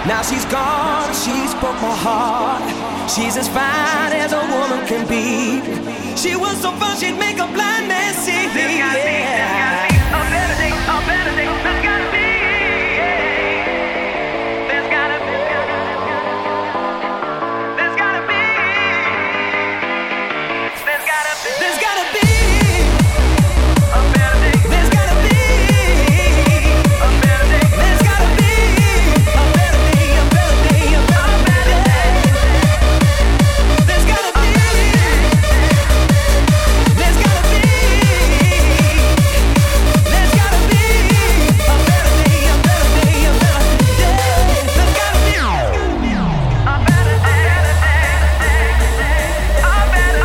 Now she's gone, she's broke my heart. She's as fine as a woman can be. She was so fine she'd make a blind man see. There's gotta be a better day, a better day. There's gotta be. There's gotta be. There's gotta be. There's gotta be. There's gotta be. A better day. There's gotta be. A better day. There's gotta be. A better day, a better day, a better day. There's gotta be. There's gotta be. There's gotta be. A better day, a better day, a better day. There's gotta be. A better day. A better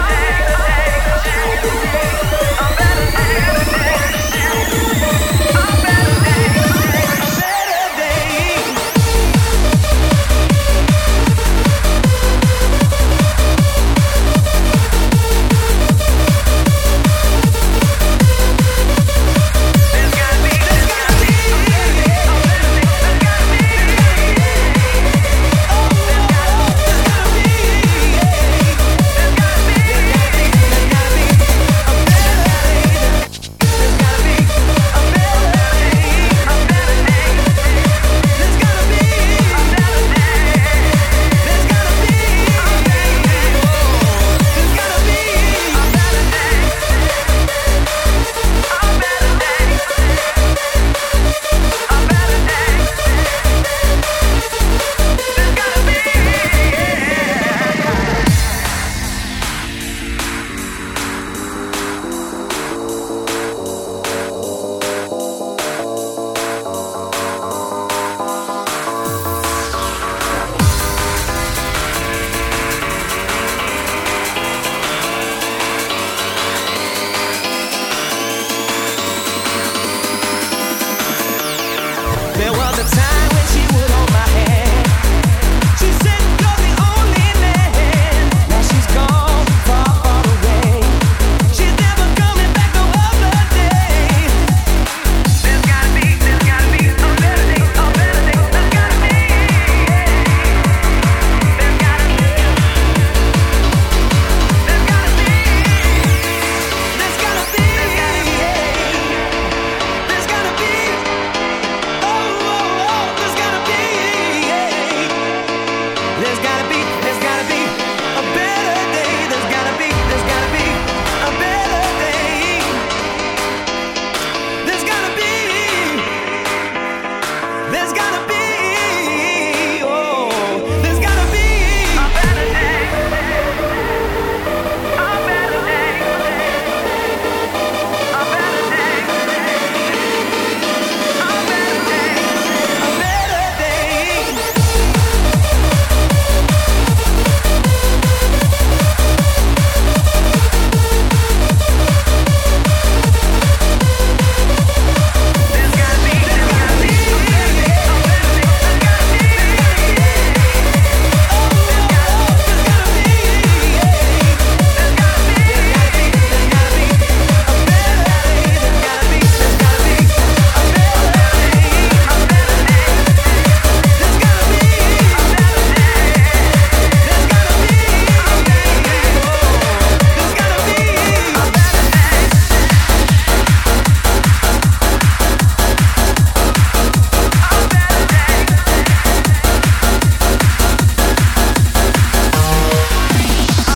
There was a time